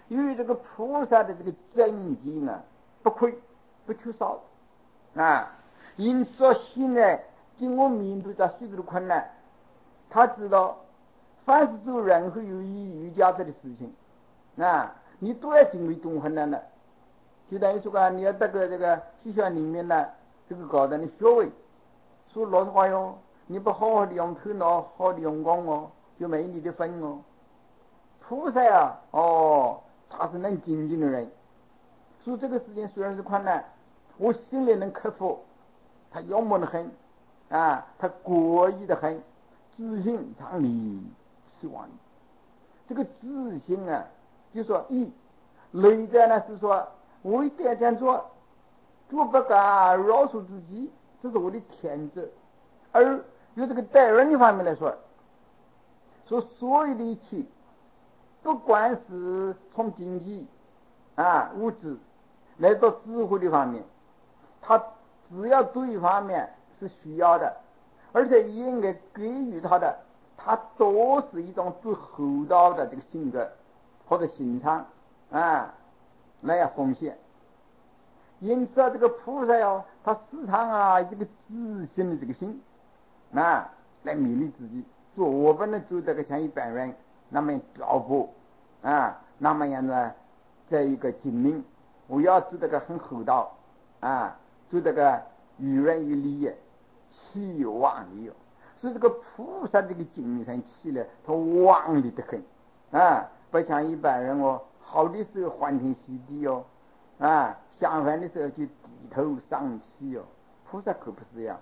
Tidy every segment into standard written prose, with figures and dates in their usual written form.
因为这个菩萨的这个真经呢，不亏不缺少啊。因此说，现在经我面对着许多的困难，他知道，凡是做任何有意义、有价值的事情，你都要经历种困难的。就等于说你要得个这个学校里面呢，这个高等的学位，说老实话哟，你不好好的用头脑，好好的用功哦，就没你的分哦。菩萨啊，他是能精进的人，所以这个事情虽然是困难，我心里能克服。他幽默的很他过意的很，自信常理期望。这个自信啊，就说内在呢是说我一点点做不敢饶恕自己，这是我的天职。而由这个待人的方面来说，所有的一切，不管是从经济物质来到智慧的方面，他只要对方面是需要的，而且应该给予他的，他都是一种最厚道的这个性格或者心肠来奉献。因此这个菩萨他时常这个自信的这个心来勉励自己，说我不能做这个像一般人那么漂泊那么样的这一个精明，我要做这个很厚道做这个与人与利气有妄力所以这个菩萨这个精神气呢，他妄力得很不像一般人好的时候欢天喜地相反的时候就低头丧气菩萨可不是这样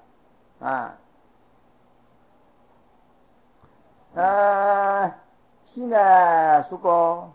现在说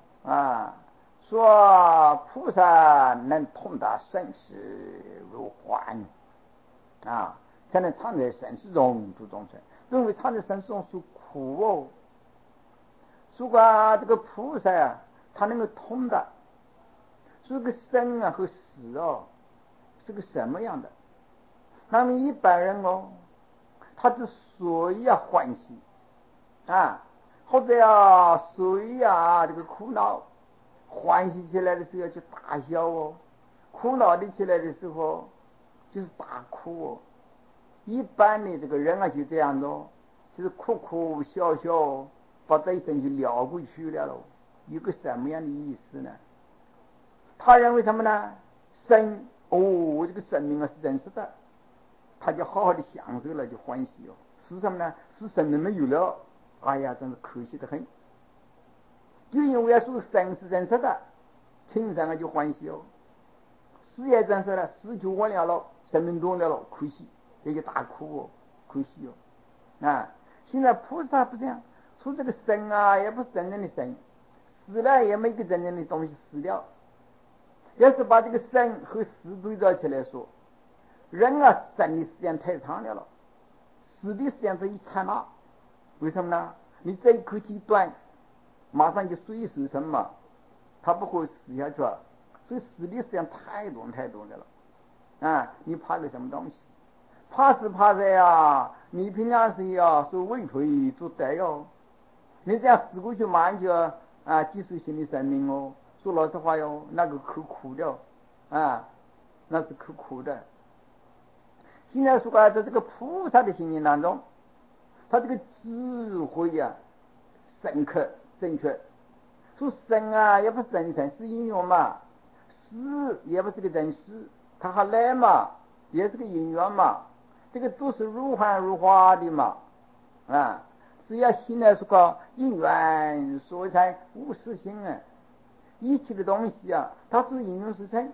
菩萨能通达生死如幻才能常在生死中度众生，因为常在生死中受苦如果这个菩萨他能够通达这个生和死是个什么样的，那么一般人他之所以欢喜或者所以这个苦恼，欢喜起来的时候就大笑苦恼的起来的时候就是大哭一般的这个人就这样就是哭哭笑笑，把这一生就了过去了有个什么样的意思呢？他认为什么呢？生这个生命是真实的，他就好好的享受了，就欢喜是什么呢？是生命没有了，哎呀，真是可惜的很。就因为说生是真实的，情上就欢喜死也真实了，死就完了生命断了可惜，也就大哭可惜现在菩萨不这样，说这个生也不是真正的生，死了也没个真正的东西死掉。要是把这个生和死对照起来说，人生的时间太长了死的时间是一刹那，为什么呢？你这一口气断，马上就随时什么，他不会死下去所以死的时间太短了你怕个什么东西？怕是怕的你平常时说为非作歹你这样死过去马上就结束性的生命说老实话那个可苦的那是可苦的。现在说在这个菩萨的心灵当中，他这个智慧深刻正确，说生也不是真生，是因缘嘛；死也不是个真死，他还来嘛，也是个因缘嘛。这个都是如幻如化的嘛只要心来说因缘所生无实性一切的东西它是因缘所生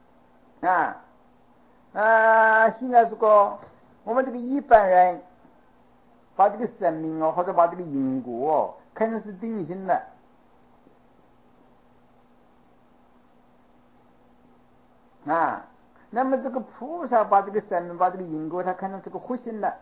现在我们这个一般人把这个生命或者把这个因果看成是定性的那么这个菩萨把这个生命把这个因果他看成这个活性的，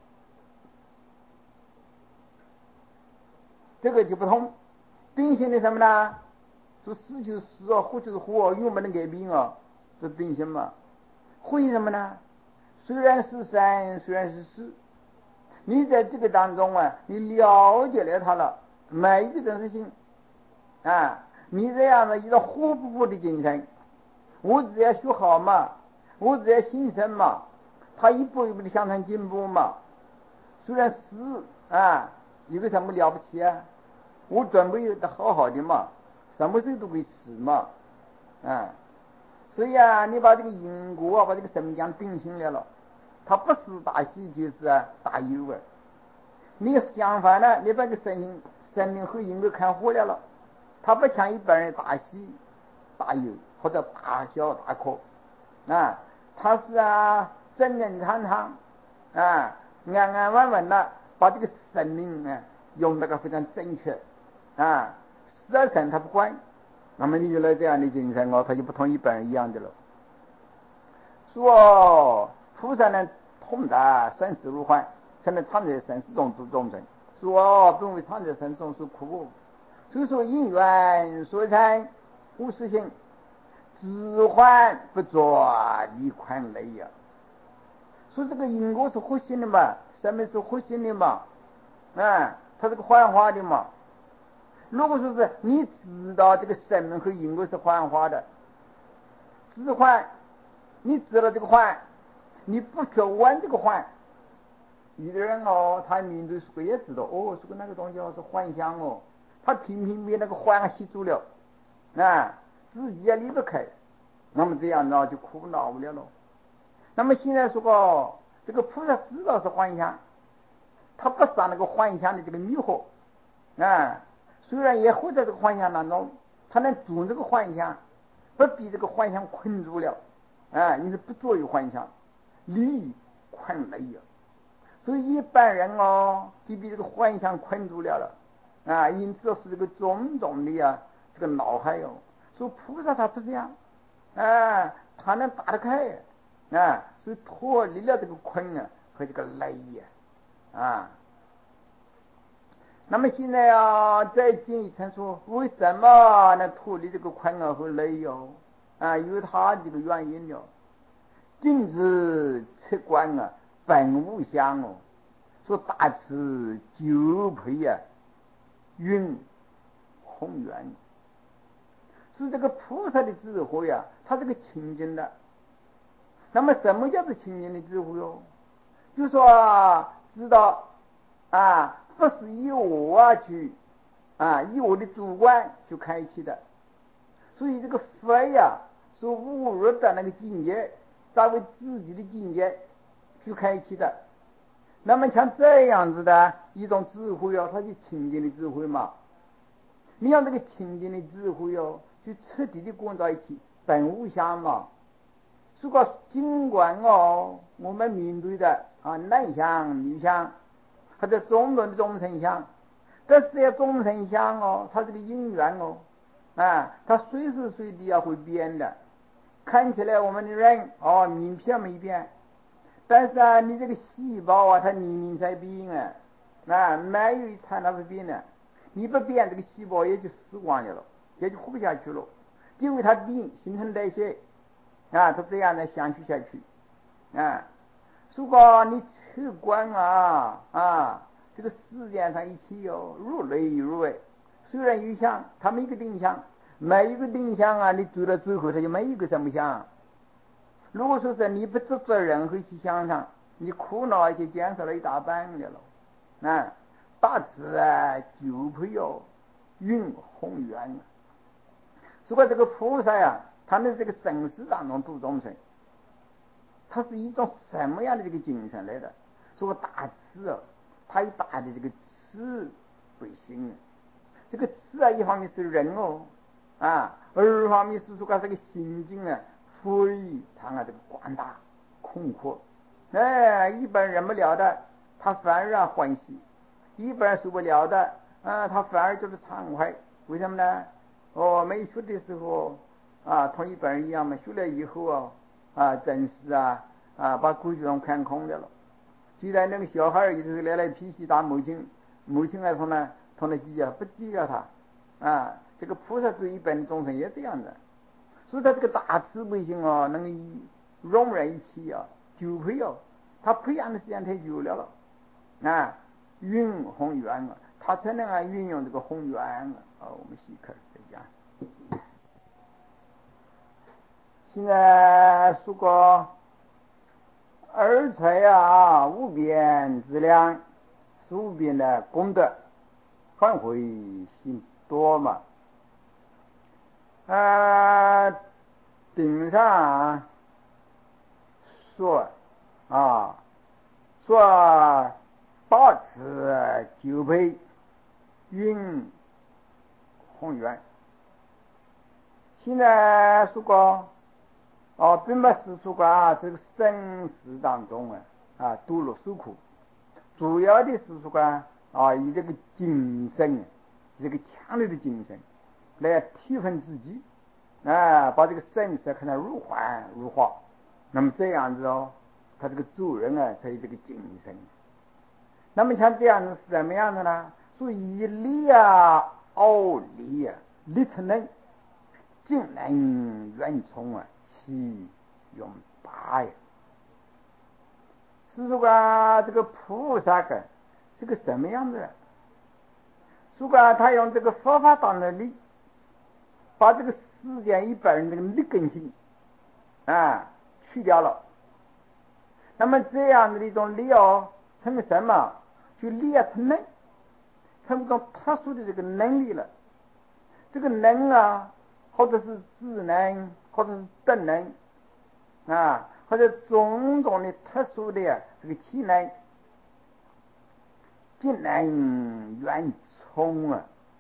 这个就不同。定性的什么呢？说死就是死活就是活永不能改变这定性嘛。活性什么呢？虽然是生虽然是死，你在这个当中你了解了它了，没一个真实性你这样的一个活不活的精神，我只要学好嘛，我只要新生嘛，他一步一步的向上进步嘛。虽然死有个什么了不起啊？我准备的好好的嘛，什么时候都会死嘛，所以你把这个因果把这个生将定性来了，它不是大喜就是大忧啊。你相反呢，你把这个生命和因果看活了，它不像一般人大喜大忧或者大笑大哭它是正正常常安安稳稳的把这个生命用那个非常正确死而生他不管。那么你有了这样的精神他就不同一般人一样的了。说菩萨呢通达生死如幻，才能常在生死中度众生。说本为常在生死中受苦，所以说因缘所产无实性，自还不作离宽累呀。说这个因果是活性的嘛，生命是活性的嘛，它是个幻化的嘛。如果说是你知道这个生命和因果是幻化的，自还，你知道这个幻，你不去玩这个幻。有的人他面对这个也知道这个那个东西是幻象他偏偏被那个幻吸住了自己也离不开，那么这样就苦恼不了了。那么现在说这个菩萨知道是幻象，他不上那个幻象的这个迷惑虽然也活在这个幻象当中，他能住这个幻象，不被这个幻象困住了你是不作为幻象，离困累呀。所以一般人就被这个幻象困住了因此是这个种种的这个恼害所以菩萨他不是这样他能打得开所以脱离了这个困和这个累那么现在再进一层说，为什么能脱离这个困和累有他这个原因了。尽知测观本无相说大慈久培运宏远，是这个菩萨的智慧他这个清净的。那么什么叫做清净的智慧就说知道不是以我去以我的主观去开启的。所以这个佛所误入的那个境界，作为自己的境界去开启的。那么像这样子的一种智慧它是清净的智慧嘛。你让这个清净的智慧就彻底的贯在一起，本无相嘛。如果尽管我们面对的男相女相或者种种的众生相，但是这众生相它这个因缘它随时随地会变的。看起来我们的人名片没变，但是你这个细胞它年年在变没有一刹那不变的。你不变，这个细胞也就死光了，也就活不下去了，因为它变新陈代谢它这样的相续下去如果你去观这个世界上一切如雷如雷，虽然有相，它没有一个定相，每一个定相你走到最后它就没有一个什么相。如果说是你不执着任何一些相上，你苦恼就减少了一大半的了大慈久培运宏远。如果这个菩萨他的这个生死当中度众生，他是一种什么样的这个精神来的？说大慈他有大的这个慈悲心。这个慈一方面是人二方面是说这个心境非常这个广大空阔一般人不了的他反而欢喜，一般人受不了的他反而就是畅快。为什么呢？没学的时候同一般人一样嘛，学了以后真是把规矩都看空的了。既然那个小孩就是来脾气打母亲，母亲从那计较不计较他这个菩萨对一般的众生也这样的。所以他这个大慈悲心能容忍一切久培他培养的时间太久了运宏远他才能运用这个宏远我们细看再讲。 现在说过二才啊，无边资粮，是无边的功德，反回心多嘛。顶上说说大慈九倍运宏远。现在说过并不是说过这个生死当中多乐受苦，主要的是说过以这个精神，这个强烈的精神来提升自己把这个生死看得如幻如化，那么这样子他这个做人才有这个精神。那么像这样子是什么样的呢？所以力奥力力成能，竟能远冲其用大呀。是说这个菩萨是个什么样的人？如果他用这个佛法当的力，把这个世间一般人这个劣根性去掉了，那么这样的一种力成为什么？就力成能，成为一种特殊的这个能力了。这个能或者是智能，或者是德能或者种种的特殊的这个体能，竟能远冲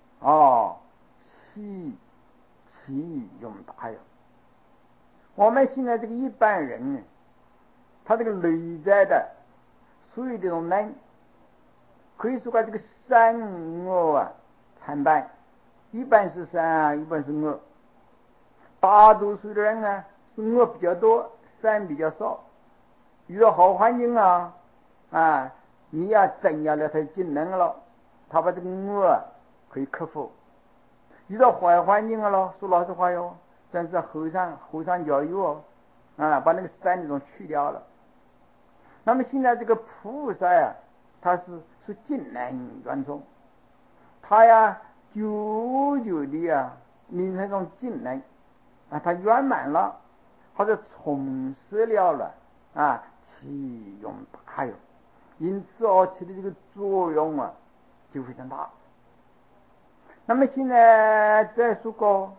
其用大呀。我们现在这个一般人他这个内在的所有这种能，可以说这个善恶参半，一半是善，一半是恶。大多数的人是恶比较多，善比较少。遇到好环境你要增加了他技能了，他把这个恶可以克服。遇到坏环境了，说老实话哟，真是后山教育把那个善那种去掉了。那么现在这个菩萨他是技能圆通，他久久的形成一种技能他圆满了，或者充实了其用大哟。因此起的这个作用就非常大。那么现在再说过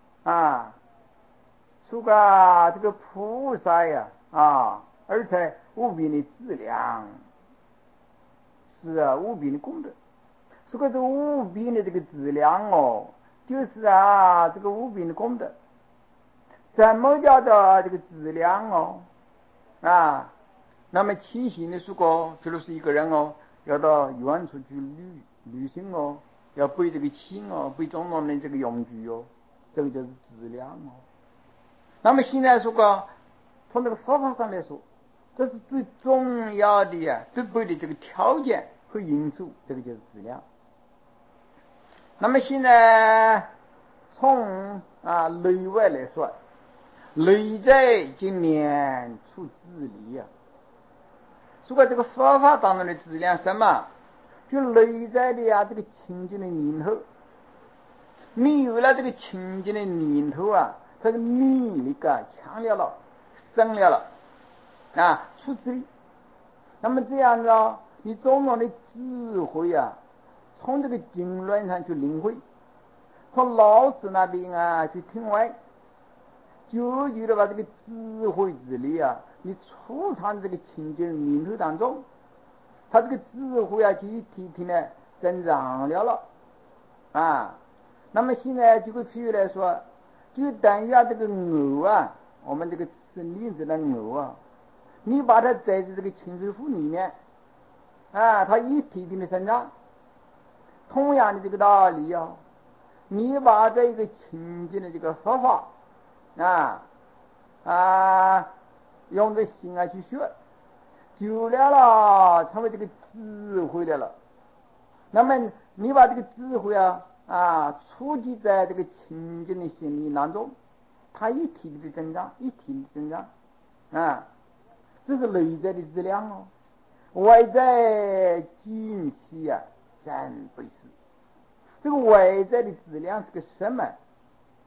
说过这个菩萨而且无边的质量是无边的功德。说过这个无边的这个质量就是这个无边的功德。什么叫做这个质量那么起行的说过，就是一个人要到远处去旅行要背这个轻背种种的这个用具这个就是质量那么现在说过，从这个佛法上来说，这是最重要的必备的这个条件和因素，这个就是质量。那么现在从内外来说，内在就免除自理如果这个佛法当中的质量什么？就内在的这个清净的念头。你有了这个清净的念头它的免疫力强烈了，升了出自力。那么这样子你种种的智慧从这个经论上去领会，从老师那边去听闻，久久的把这个智慧之力你储藏这个清净的念头当中，他这个智慧就一天天的增长了那么现在就个譬如来说，就等于这个藕我们这个吃栗子的藕你把它栽在这个清水湖里面它一天天的生长。同样的这个道理你把这个清净的这个佛法用这心去学，久了成为这个智慧了。那么你把这个智慧触及在这个清净的心灵当中，它一体的增长，一体的增长这是内在的质量外在精气真不是。这个外在的质量是个什么？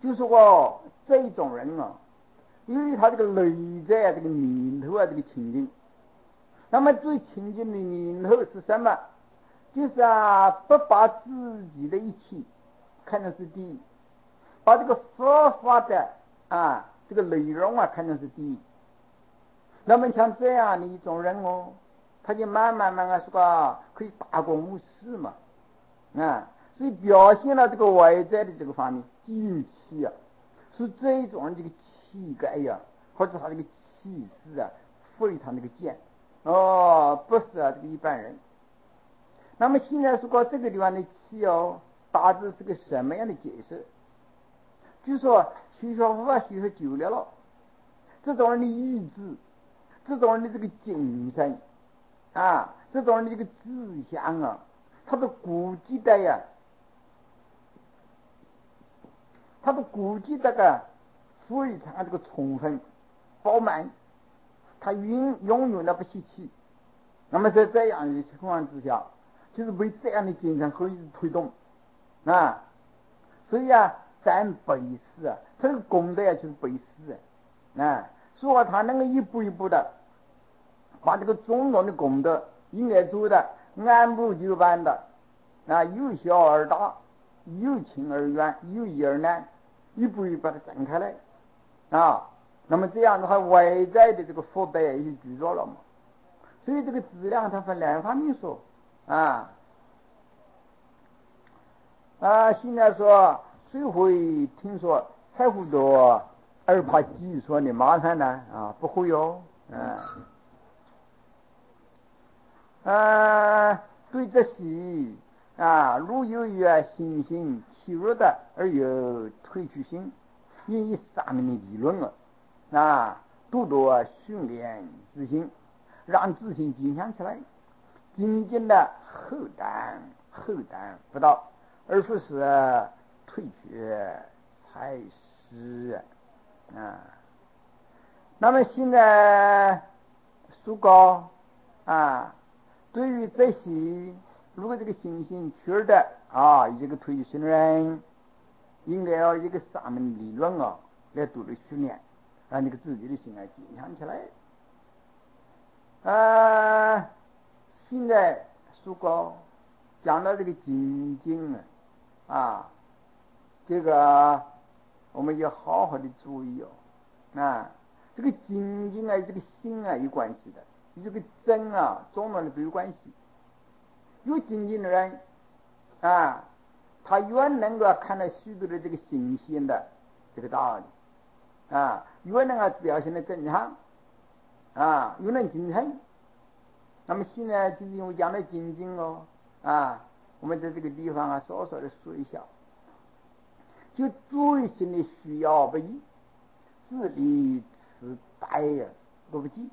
就是说这种人啊，由于他这个内在这个念头啊，这个情境，那么最清净的念头是什么？就是不把自己的一切看成是第一，把这个佛法的这个内容看成是第一。那么像这样的一种人哦，他就慢慢说可以大公无私嘛，所以表现了这个外在的这个方面精气是这种人这个气概或者他这个气势非常这个健不是这个一般人。那么现在说这个地方的气大致是个什么样的解释？就是说学佛法学久了，这种人的意志，这种人的这个精神这种人的这个志向他都估计的他都估计这个非常这个充分饱满，他拥有了不稀奇。那么在这样的情况之下，就是被这样的精神和一直推动所以咱背诗他这个功德就是背诗说他能够一步一步的把这个种种的功德应该做的按部就班的由小而大，由轻而远，由易而难，一步一步把它展开来那么这样的话，外在的这个福德也就具足了嘛。所以这个质量它分两方面说现在说谁会听说财富多而怕技术的麻烦呢不会对这些如有于信心欺弱的而有退去心，因以上面的理论多多训练自信，让自信坚强起来，渐渐的后担不到，而不是退却才是那么现在苏高对于这些如果这个信心缺的一个退行人，应该要一个上面理论来多的训练，让这个自己的心坚强起来现在苏高讲到这个精进这个我们要好好的注意这个精进这个心有关系的，与这个真中的都有关系。有精进的人他越能够看到许多的这个新鲜的这个道理越能够表现的正常越能精神。那么现在就是因为讲的精进我们在这个地方稍稍的说一下，就最新的需要不一，自立此呆不及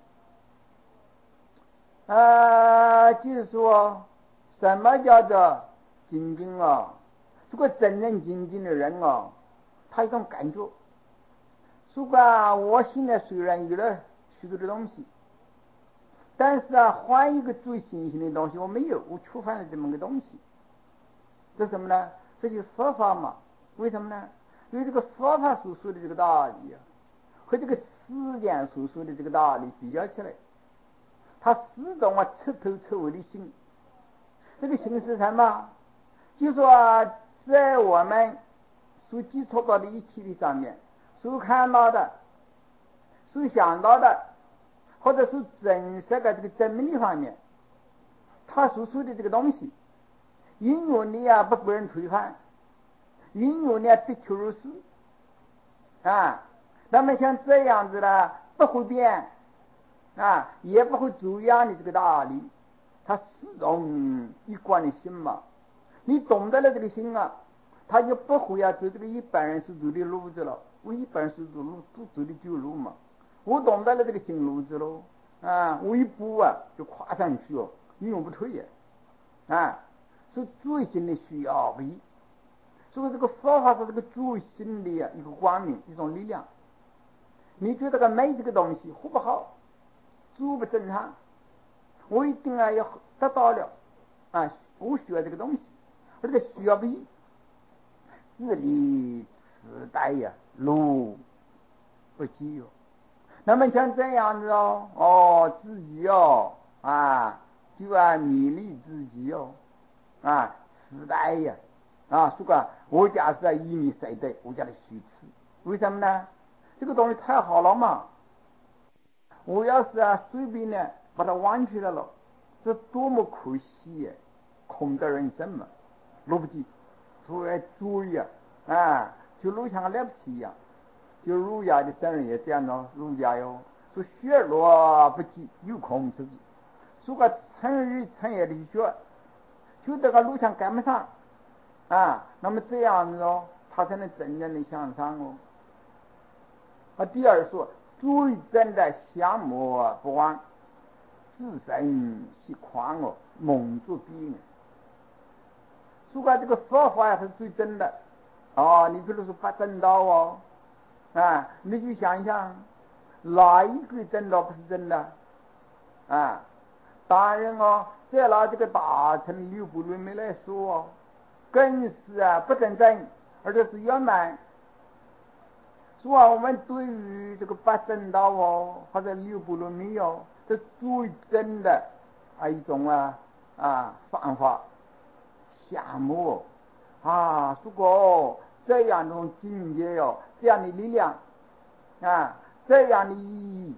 就是说什么叫做精进这个真正精进的人他有一种感觉，说我现在虽然有了许多的东西，但是换一个最新鲜的东西我没有，我缺乏了这么个东西。这什么呢？这就是佛法嘛。为什么呢？因为这个佛法所说的这个道理和这个世间所说的这个道理比较起来，它始终彻头彻尾的心。这个心是什么？就说在我们所接触到的一切的上面，所看到的，所想到的，或者是真实的这个证明的方面，他所说的这个东西，因为你不被人推翻，因为你的确如是那么像这样子的不会变也不会走样的这个道理，他始终一贯的心嘛。你懂得了这个心他就不会走这个一般人所走的路子了。我一般人所走路都走的旧路嘛，我懂得了这个新路子喽我一步就跨上去永不退是最新的需要不一。所以这个佛法是这个最新的一个光明，一种力量。你觉得没这个东西活不好，做不正常，我一定要得到了我需要这个东西，而且需要不易，自立时代呀，路不及哦。那么像这样子自己就要勉励自己时代呀说个我家是以你谁的，我家的虚词，为什么呢？这个东西太好了嘛，我要是随便呢把它忘记了，这多么可惜呀！空的人生嘛，来不及，所以追就路像来不及一样。就儒家的圣人也这样咯，儒家哟说学若不及，有空之计。说个成日成夜的学，就这个路上赶不上那么这样子他才能真正的向上第二说，最真的相莫不忘，自身系狂蒙住病。说个这个佛法是最真的你比如说八正道你去想一想，哪一个正道不是真的当然再拿这个大乘六部论来说更是不真正，而且是圆满。说我们对于这个八正道或者六部论没有，这最真的一种方法项目如果这样一种境界这样的力量这样的意义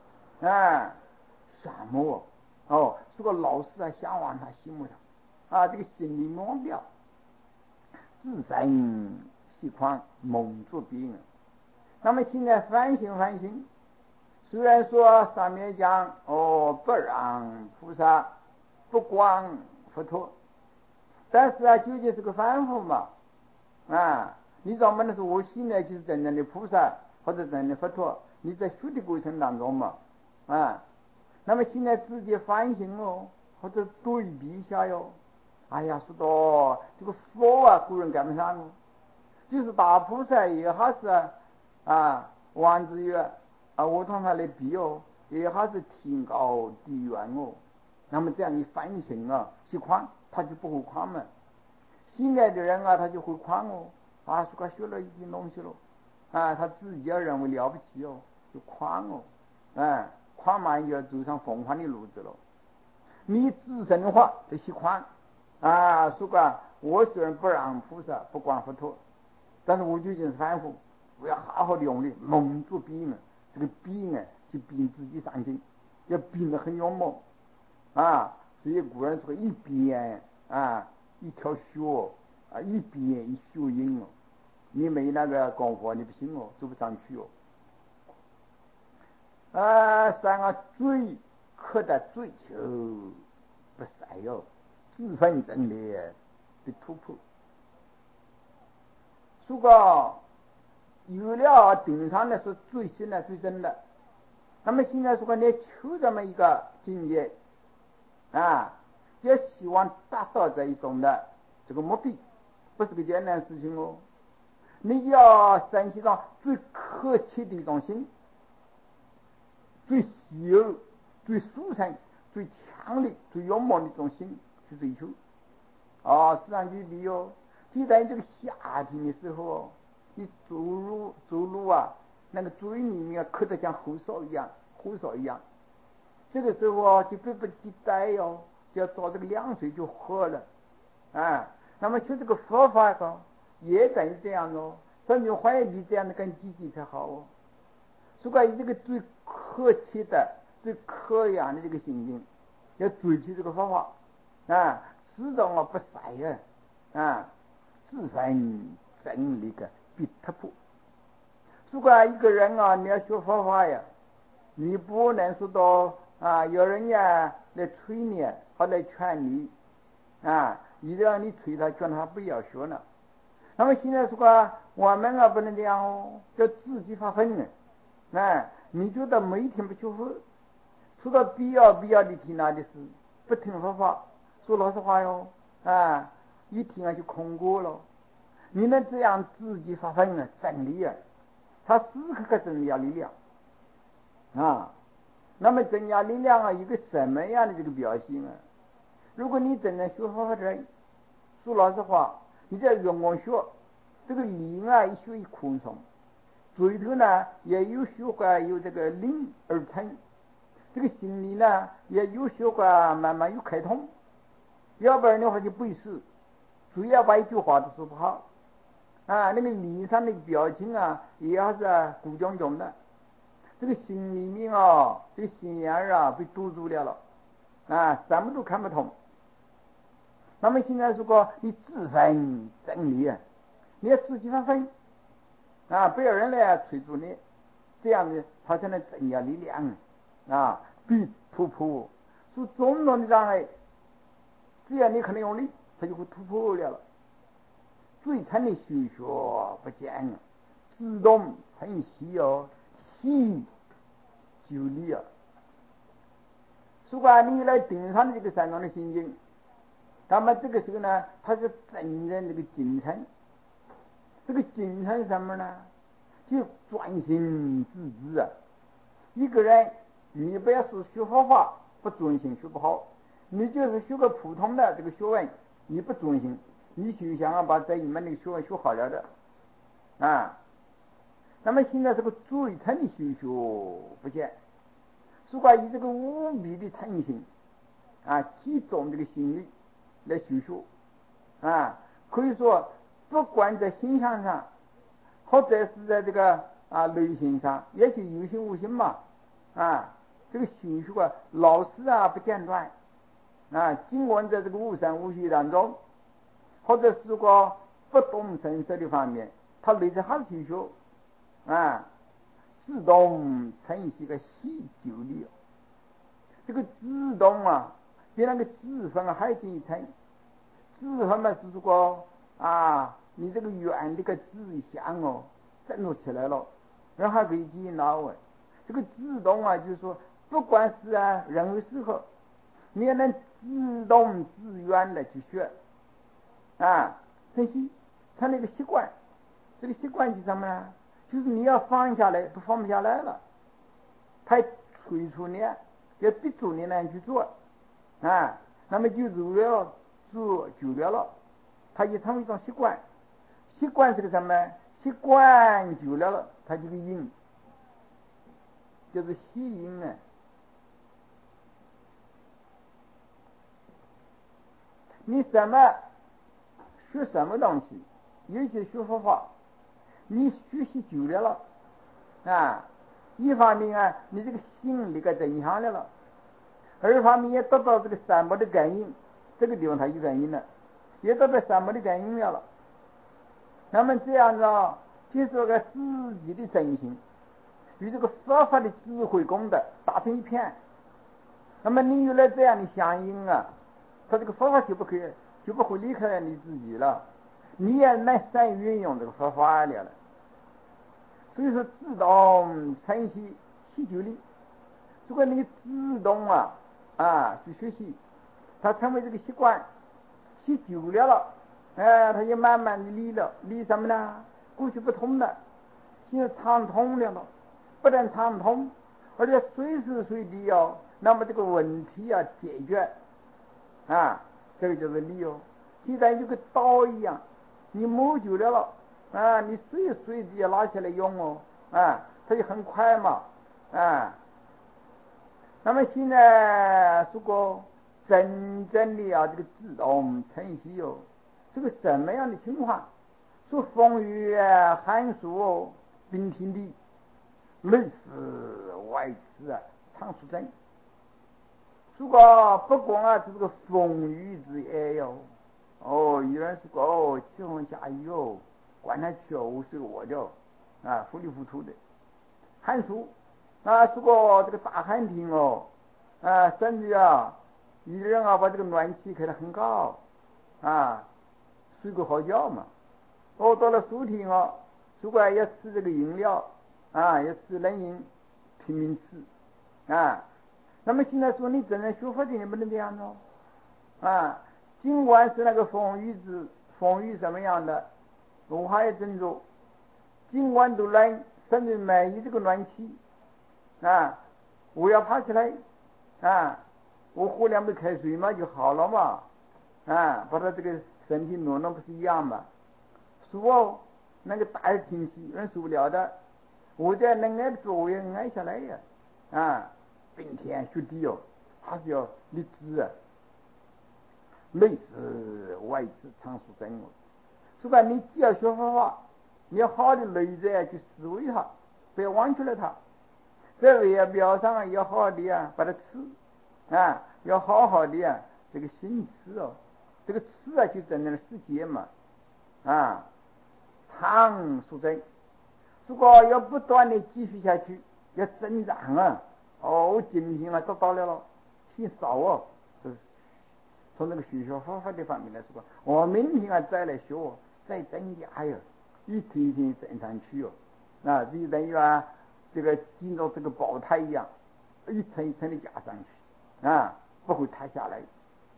项目如果老是向往他心目上这个心理目标，自身系狂蒙住病。那么现在反省，虽然说上面讲不让菩萨不光佛陀，但是究竟是个反复嘛你怎么能说我现在就是真正的菩萨或者真正的佛陀？你在学的过程当中嘛那么现在自己反省或者对比一下说到这个佛古人赶不上就是大菩萨也还是王子曰我同他来比也还是天高地远那么这样一反省去宽，他就不会宽嘛。现在的人他就会宽说他学了一点东西他自己要认为了不起就宽宽嘛就要走上凤凰的路子了。你自身的话就喜宽说个我虽然不让菩萨不管佛陀，但是我究竟是反复，我要好好的用力蒙住鼻呢，这个鼻呢就逼自己上进，要逼得很勇猛所以古人说一边一条血一边一血印你没那个功夫你不行走不上去三个最可的追求不塞自分真理的突破。如果有了顶上的是最新的最真的，那么现在如果你求这么一个境界也希望达到这一种的这个目的，不是个简单事情你要升起到最客气的一种心，最稀有最殊胜最强烈最勇猛的一种心去追求实际上举例就在这个夏天的时候你走路那个嘴里面渴得像火烧一样这个时候就迫不及待就要找这个凉水就喝了那么学这个佛法也等于这样甚至怀疑这样的更积极才好如果以这个最客气的最可养的这个心境要追求这个佛法始终不塞自分真理个必突破。如果一个人你要学佛法你不能说到有人来催你或来劝你一定要你催他劝他不要学了。那么现在说我们不能这样要自己发奋你觉得每天不学佛，除了必要的听那的事，不听佛法，说老实话一听就空过了。你能这样自己发奋真理他时刻刻增加力量那么增加力量一个什么样的这个表现如果你真正学佛法的人，说老实话，你在用功学这个灵啊，一血一空从，最头呢也有血管由这个灵而成，这个心里呢也有血管慢慢有开通，要不然的话就不会死，嘴要把一句话都说不好啊，那个脸上的表情啊也要是鼓炯炯的，这个心里面啊，这个心眼儿啊被堵住了啊，什么都看不通。那么现在如果你自分真理，你要自己发分啊，不要人来催促你，这样子它才能增加力量啊，必突破。是种种的障碍，只要你可能用力，它就会突破了。最惨的虚学不见，自动成息哦，息就力啊。如果你来顶上的这个三种的心经，那么这个时候呢，它是真正这个精神。这个精神什么呢？就专心致志啊。一个人，你不要说学佛法不专心学不好，你就是学个普通的这个学问，你不专心，你就想把这一门的学问学好了的啊。那么现在这个最惨的修学不见，如果以这个无比的诚心啊，集中这个心力来修学啊，可以说不管在形象上，或者是在这个内心上，也许有心无心嘛啊，这个修学啊，老师啊不间断啊，尽管在这个无声无息当中，或者是个不动声色的方面，他内在还是修学啊，自动成一个喜救力。这个自动啊，比那个自分还近一层。自分嘛是说你这个圆的个志向哦，振作起来了，人还可以进行脑这个自动啊，就是说，不管是任何时候，你也能自动自愿的去学晨曦，他那个习惯，这个习惯是什么呢？就是你要放下来，都放不下来了，他催促你，要逼住你呢去做那么就做了，做久了，它就成为一种习惯。习惯是个什么？习惯久了，它就是瘾，就是吸引啊。你学什么东西，尤其学佛法，你学习久了一方面你这个心那个正向了，二方面也得到这个三宝的感应，这个地方它有感应了，也得到三宝的感应了。那么这样子就说个自己的真心与这个佛法的智慧功德打成一片，那么你有了这样的相应他这个佛法就不会离开你自己了，你也能善运用这个佛法了。所以说自动成习久力，如果你自动去学习，它成为这个习惯，习久了它就慢慢的理什么呢？过去不通的，现在畅通了，不但畅通，而且随时随地那么这个问题解决这个就是理由。就像一个刀一样，你摸久了你随时随地拿起来用它就很快嘛那么现在如果真正的这个自动程序是个什么样的情况？是风雨寒暑并听的，内视外持常出真。如果不光是这个风雨之夜有人说气风下雨管他去我是个我叫糊里糊涂的。寒暑如果这个大寒天甚至有人把这个暖气开得很高睡个好觉嘛。到了暑天如果要吃这个饮料要吃冷饮，拼命吃那么现在说你真正学佛的人不能这样尽管是那个风雨什么样的，我还要振作，尽管都冷，甚至没有这个暖气我要爬起来我喝2杯开水嘛就好了嘛把他这个身体弄不是一样嘛。 那个大的情绪人受不了的，或者能挨得住也挨下来呀，冰天雪地哦，还是要立志啊。内是外资常属真哦，所以你只要学佛法，你要好的内在去思维它，不要忘记了它。在外表上要好好的把它吃要好好的这个心吃哦，这个吃就真正的世界嘛常属真。如果要不断的继续下去，要增长我今天得到了挺少这是从那个学学方法的方面来说，我明天再来学再增加一天一天增上去这就等于这个进入这个宝台一样，一层一层的加上去不会塌下来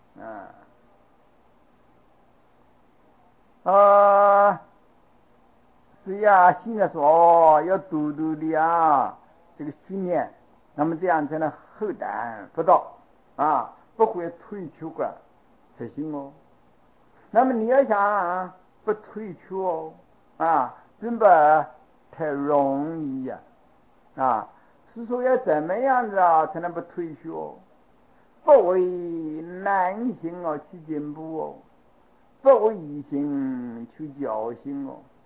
所以现在说要多多的这个训练，那么这样才能后担不到不会退休才行那么你要想不退休并不太容易是说要怎么样子才能不退休不为难行去进步不为异性去侥幸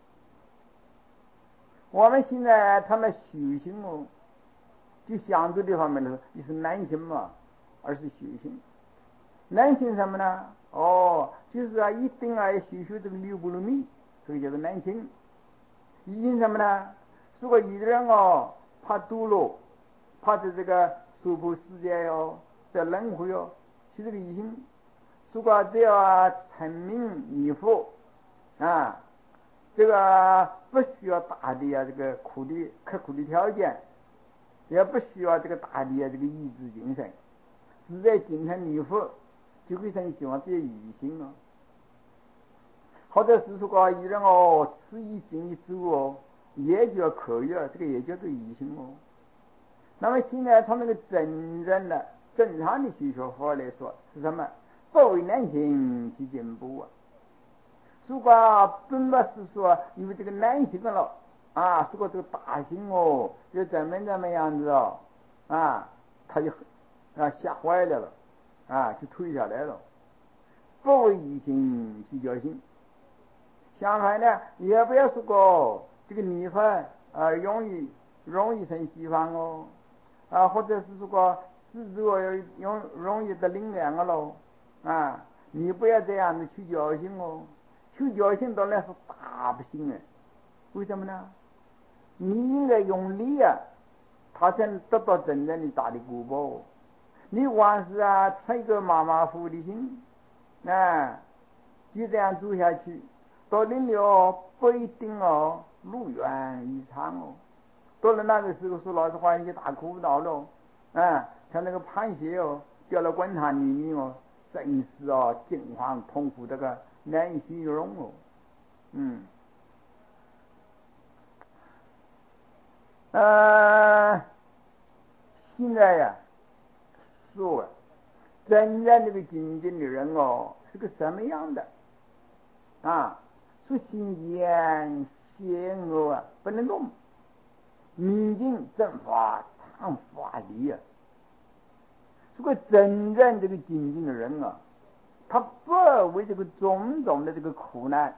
我们现在他们修行就相对这方面来说，你是难行嘛，而是修行。难行什么呢？就是一定要修这个六波罗蜜，这个叫做难行。易行什么呢？如果有的人怕堕落，怕在这个娑婆世界在轮回其实这个易行。如果只要成名念佛这个不需要大的这个刻苦的条件，也不需要这个大的这个意志精神，只在经常念佛就可以成希望这些异性或者是说有人吃一惊一走也就可以了，这个也叫做异性那么现在从那个真正的正常的学法来说是什么？不为难行去进步如果并不是说因为这个难行了如果这个大行要怎么样子他就吓坏了就退下来了。不为异性去侥幸，相反呢，也不要说过这个泥粉容易成西方或者是说过自容易得灵量你不要这样子去侥幸去侥幸当然是大不幸为什么呢？你应该用力他才能得到真正的大的果报。你光是存一个马马虎虎的心就这样走下去，到临了不一定路远益长到了那个时候说老实话，你就大苦恼了像那个螃蟹掉到滚塘里面真是惊惶痛苦，这个难以形容现在说真正这个精进的人是个什么样的说心眼邪恶不能动，明镜正法常法力如果真正这个精进的人他不为这个种种的这个苦难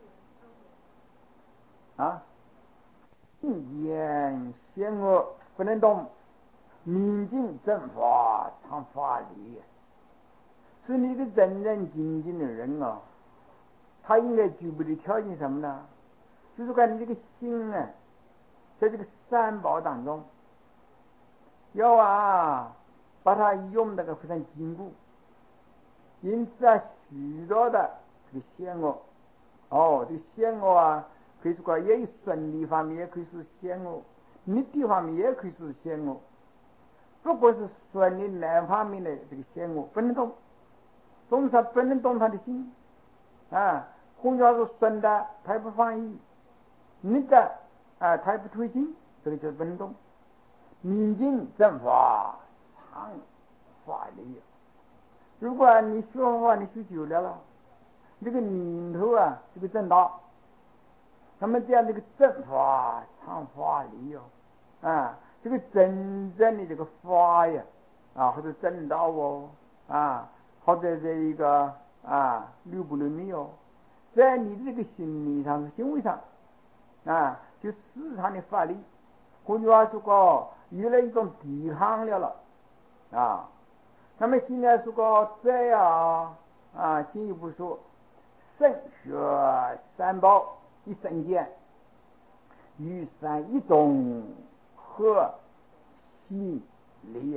心眼邪恶不能动，明镜正法常法力所以你个真正精进的人他应该具备的条件什么呢？就是看你这个心在这个三宝当中要把它用那个非常坚固。因此许多的这个险恶这个险恶可以说也有顺利方面，也可以说险恶逆地方面，也可以说是险恶。不过是顺利那方面的这个险恶不能动，总是不能动他的心空要是顺的他也不放逸，逆的他也不推进，这个就是不能动。明镜正法常法力如果你学法你学久了这个念头这个正道那么这样这个正法常法理这个真正的这个法呀或者正道或者这一个六不六密在你的这个心理上行为上就市场的法律，换句话说有了一种抵抗了那么现在这样进一步说，圣学三宝一圣见，与三一种和心理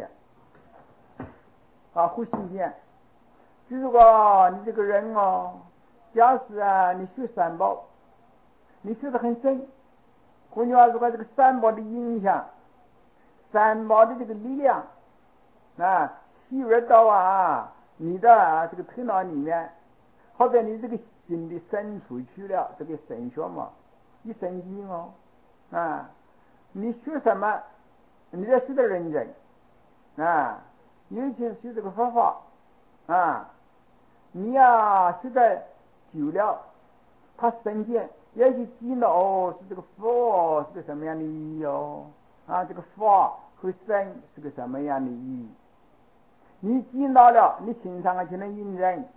和心见，就是你这个人假使你学三宝，你学得很深，换句话说这个三宝的影响，三宝的这个力量吸入到你的这个头脑里面，或者你这个心的深处去了，这个神学嘛，一神经你学什么，你要学得认真尤其是学这个佛法你学得久了，他深见，也许知道是这个佛是个什么样的意义这个法和神是个什么样的意义，你知道了，你心上就能印证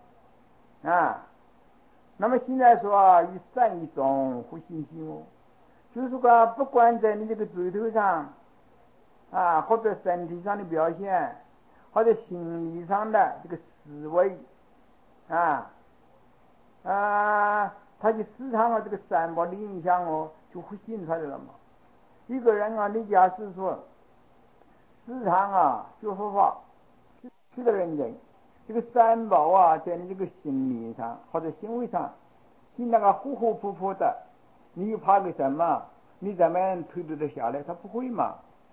那么现在说与善一种互信心就是不管在你这个嘴头上或者身体上的表现，或者心理上的这个思维他就时常这个三宝的影响就会信出来了嘛。一个人你假使说时常学佛法，学得认真，这个三宝在你这个心理上或者行为上，心那个活活泼泼的，你又怕个什么？你怎么样推得下来？他不会嘛。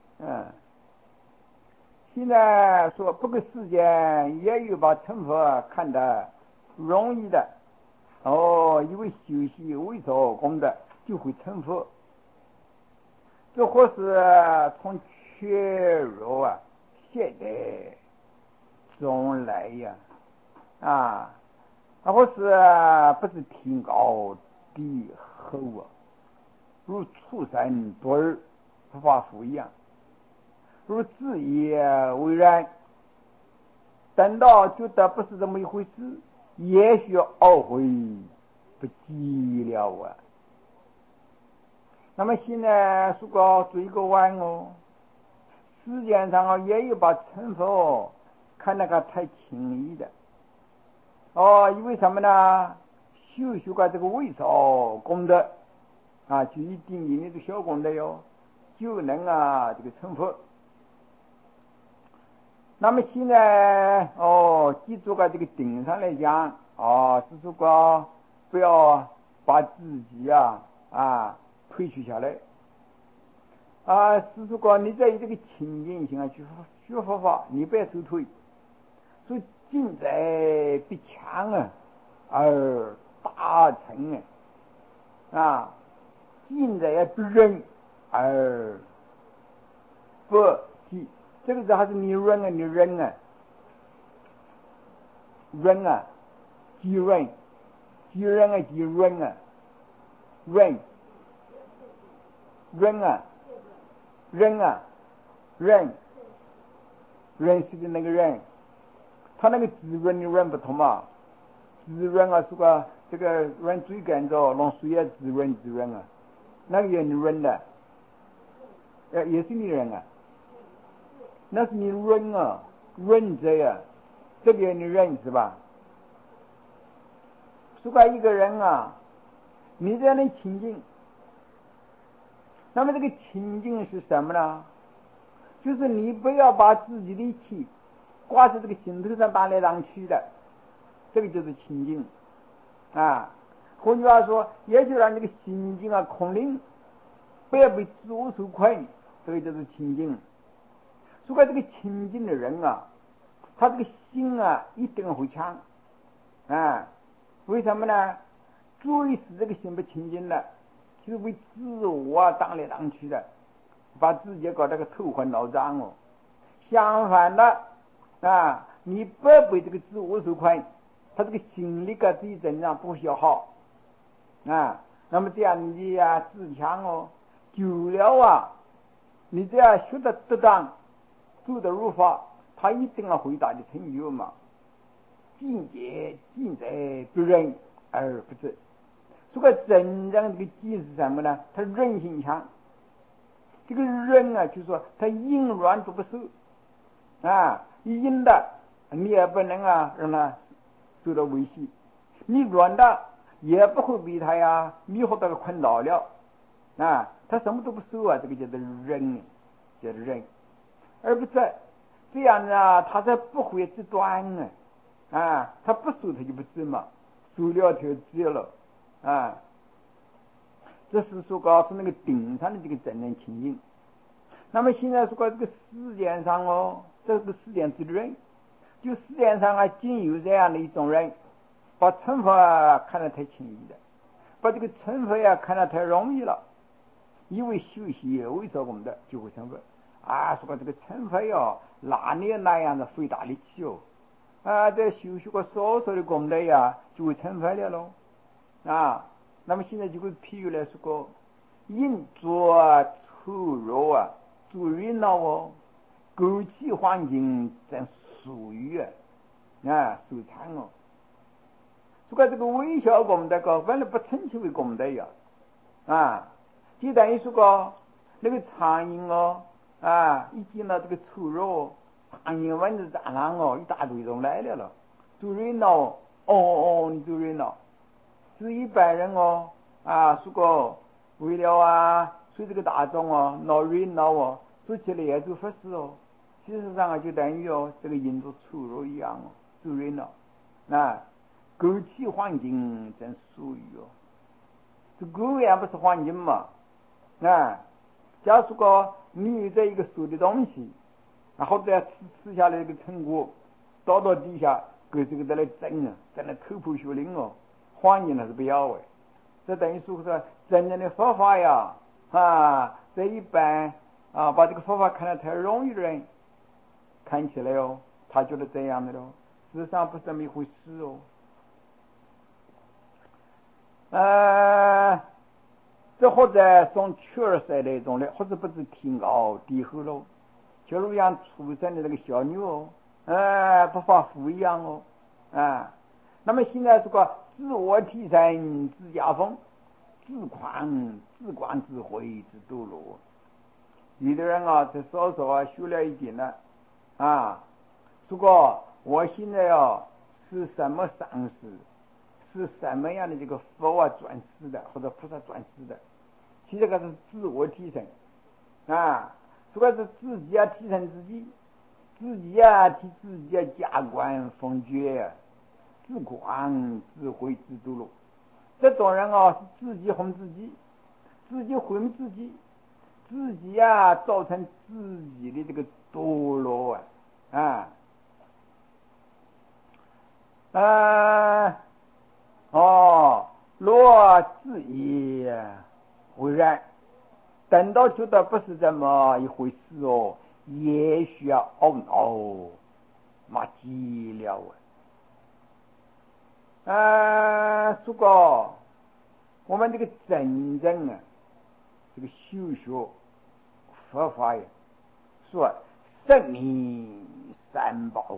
现在说不个世间也有把成佛看得容易的因为修习为所功德就会成佛，这或是从缺弱现代中来或是不是天高地厚如畜生多儿不发福一样，如自也为然，等到觉得不是这么一回事，也许懊悔不及了那么现在做一个弯时间上也有把成佛看那个太轻易的因为什么呢？修过这个为少功德就一定有那个小功德就能这个成佛。那么现在记住这个顶上来讲是不要把自己推取下来是你在这个清净心去学佛法，你不要收退，所以近在必强而大成近在必忍而不济，这个字还是你忍你忍忍即忍即忍即忍忍忍是的那个忍，他那个滋润的润不同嘛，滋润这个润最干燥，让水也滋润那个也你润的也是你忍那是你润润着这个你忍是吧？一个人你这样的清净，那么这个清净是什么呢？就是你不要把自己的气挂在这个心头上荡来荡去的，这个就是清净换句话说，也就让这个心境空灵，不要被自我所困，这个就是清净。这个清净的人他这个心一定会强为什么呢？最是这个心不清净的，就是为自我荡来荡去的，把自己搞得个头昏脑胀相反的你不被这个自我所困，他这个心力自己增长不消耗那那么这样你呀自强哦，久了啊，你只要学得得当，做得如法，他一定要回答的成就嘛。尽节尽在不仁而不智。这个真正这个机是什么呢？他韧性强。这个人啊，就是说他淫乱都不受啊，淫的你也不能啊让他受到威胁，你软的也不会被他呀迷惑到困倒了啊，他什么都不受啊，这个叫做忍，叫做忍，而不是这样呢，他才不会极端呢啊，他不受他就不知嘛，受了他就知了啊。这是说告诉那个顶上的这个真正情形。那么现在说这个世界上哦，这个世界之人，就世界上啊，仅有这样的一种人，把惩罚看得太轻易了，把这个惩罚呀看得太容易了，因为修习为什么的就会惩罚啊？说这个惩罚哟，哪里那样的费大力气哦啊？这修习过少数的功德呀，就会惩罚了喽啊。那么现在就会譬如来说个，因做丑陋啊，做热闹哦，勾起环境真属于啊受惨哦。说个这个微笑功德个，本来不称其为功德呀啊，就等于说个那个苍蝇哦啊，一见到这个丑陋，苍蝇蚊子蟑螂哦，一大堆都来了，做热闹哦，你做热闹。是一般人哦啊，说个为了啊随这个大众哦闹热闹哦，做起来也做法事哦，事实上啊就等于哦这个引作粗鲁一样哦，做热闹啊，勾起环境真属于哦，这狗也不是环境嘛啊，假如说你有这一个熟的东西，然后再吃下来一个成果，倒到底下给这个在那争啊，在那头破血流哦。环境还是不要的，这等于说是真正的佛法呀啊！这一般啊，把这个佛法看得太容易的人，看起来哦，他觉得这样的喽，事实上不是这么一回事哦。这或者从缺儿赛的一种的，或者不是提高低后喽，就如像出生的那个小牛哦，不发福一样哦啊。那么现在这个自我提升自家风，自宽自毁自堕落。有的人啊，这稍稍啊学了一点了啊，如果我现在是什么上师，是什么样的这个佛啊转世的，或者菩萨转世的，其实这个是自我提升啊，如果是自己要提升自己，自己啊替自己加官封爵，自宽自毁自堕落。这种人是自己哄自己，自己毁自己，自己造成自己的这个堕落若自以为然，等到觉得不是这么一回事哦，也需要懊恼骂极了如果我们这个真正这个修学佛法呀，说圣明三宝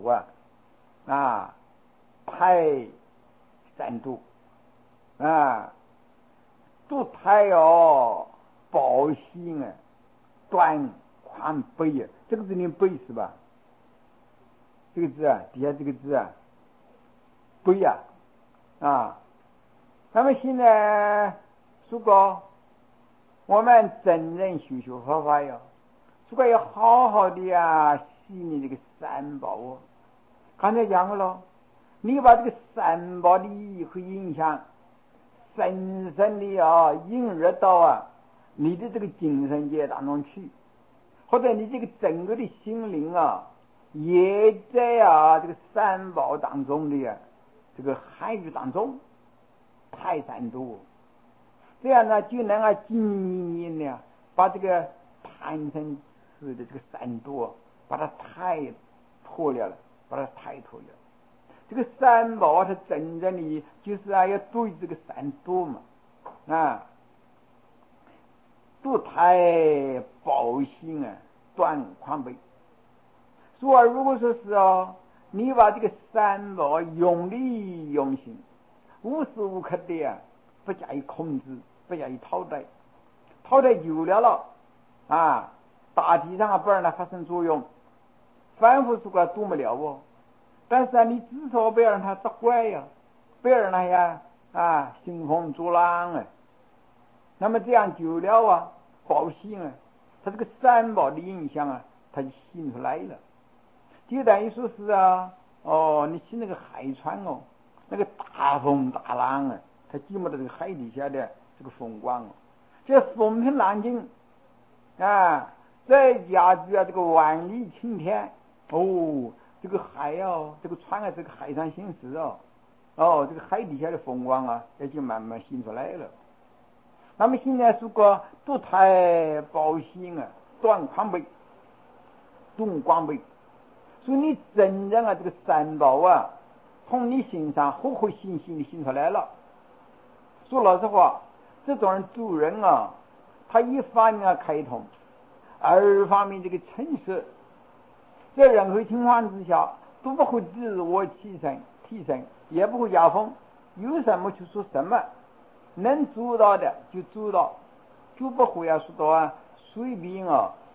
太三度度太宝心端宽悲这个字念悲是吧？这个字底下这个字悲那么现在如果我们真正修学佛法如果要好好的细腻这个三宝刚才讲过了，你把这个三宝的意义和影响深深的引入到你的这个精神界当中去，或者你这个整个的心灵也在这个三宝当中的这个含义当中太三度，这样呢就能经营呢把这个贪嗔痴的这个三度把它太脱了，把它太脱了。这个三宝它真正的就是要对这个三度嘛啊，度台宝心啊，断狂悲。说如果说是你把这个三宝用力用心，无时无刻的不加以控制，不加以淘汰，淘汰久了大体上不让它发生作用，反复说多么了但是你至少不要让它责怪呀，不要让它兴风作浪那么这样久了报信它这个三宝的影响它就显出来了。就等于说是你去那个海川那个大风大浪它寂寞的这个海底下的这个风光这风平浪静再加之这个万里晴天这个海这个船这个海上行驶这个海底下的风光也就慢慢显出来了。那么现在说过度台宝心断狂悲，动光悲，所以你真正这个三宝从你心上活活心心的显出来了。说老实话，这种人做人他一方面开通，二方面这个诚实，在任何情况之下都不会自我提升，也不会压风，有什么就说什么，能做到的就做到，就不会说到随便